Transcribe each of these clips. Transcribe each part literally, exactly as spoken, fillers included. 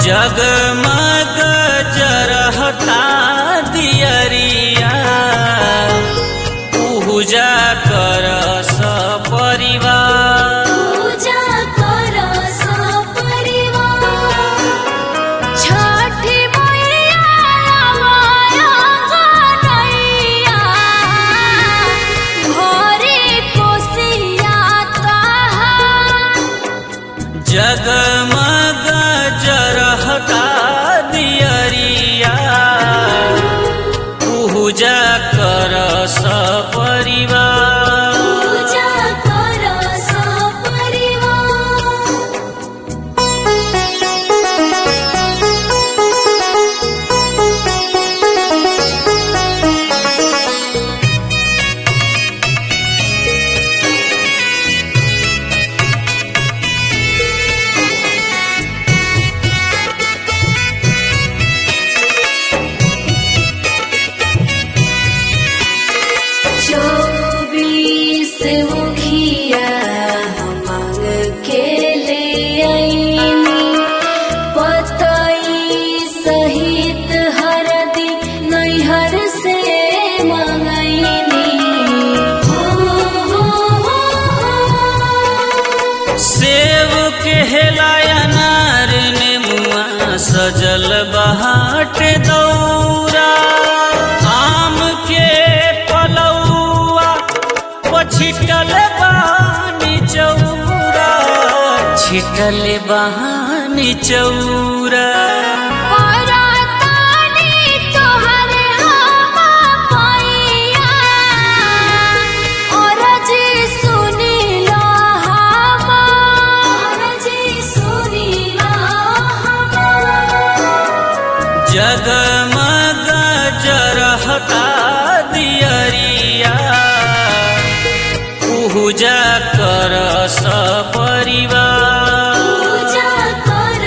जगमग जरहता दियरिया पूजा कर सपरिवार पूजा कर सपरिवार छठी मैया माया गनैया घरे कोसिया तहार जगमग जरहता दियरिया पूजा कर सपरिवार पूजा कर चौबीस मुखिया मांग के ले आईनी पतई सहित हरदी नैहर से मंगैनी हो हो हो सेव के हेलायनार ने मुआ सजल बहाट दौरा आम के पलौआ छिटल बहानी चौरा छिटल बहानी चौरा परातानी तोहर हम पैया अरजी सुनिला हम अरजी सुनिला हम जगमग जरहता दियरिया पूजा कर सपरिवार पूजा कर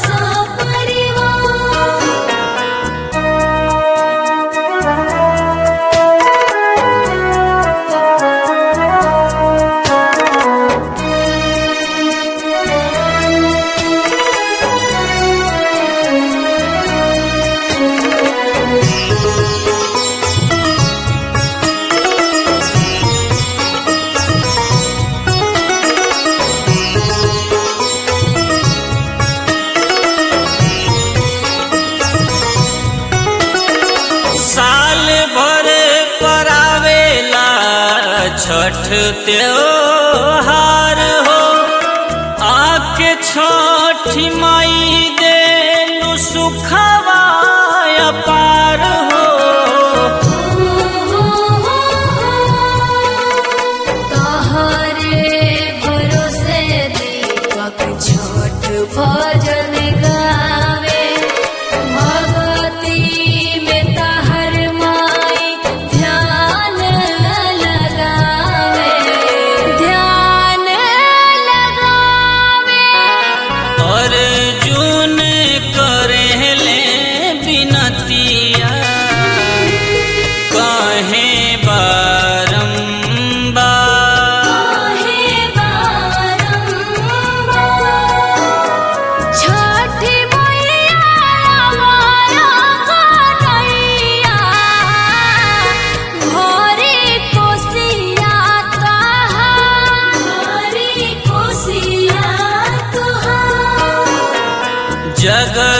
साल भर परावेला छठ त्योहार हो आके छठी माई देलु सुखवा अपार हो तोहरे भरोसे दीपक छोट भजन गावे भगती में तहर माई ध्यान लगावे ध्यान लगावे अर्जुन करेले बिनतिया कहे बारंबार हे बारंबार छठी मैया माया गनैया घरे कोसिया तहार घरे कोसिया तहार जग